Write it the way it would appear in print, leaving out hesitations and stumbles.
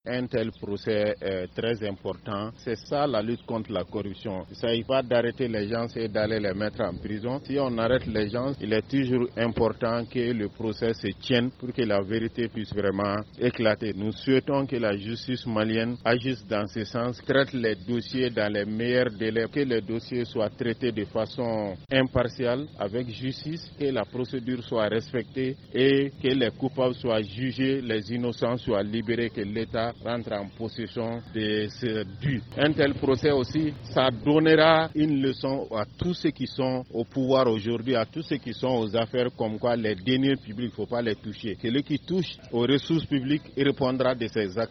Un tel procès est très important. C'est ça la lutte contre la corruption. Il ne s'agit pas d'arrêter les gens et d'aller les mettre en prison. Si on arrête les gens, il est toujours important que le procès se tienne pour que la vérité puisse vraiment éclater. Nous souhaitons que la justice malienne agisse dans ce sens, traite les dossiers dans les meilleurs délais, que les dossiers soient traités de façon impartiale, avec justice, que la procédure soit respectée et que les coupables soient jugés, les innocents soient libérés, que l'État rentre en possession de ce dû. Un tel procès aussi, ça donnera une leçon à tous ceux qui sont au pouvoir aujourd'hui, à tous ceux qui sont aux affaires, comme quoi les deniers publics, il ne faut pas les toucher. Celui qui touche aux ressources publiques, il répondra de ses actes.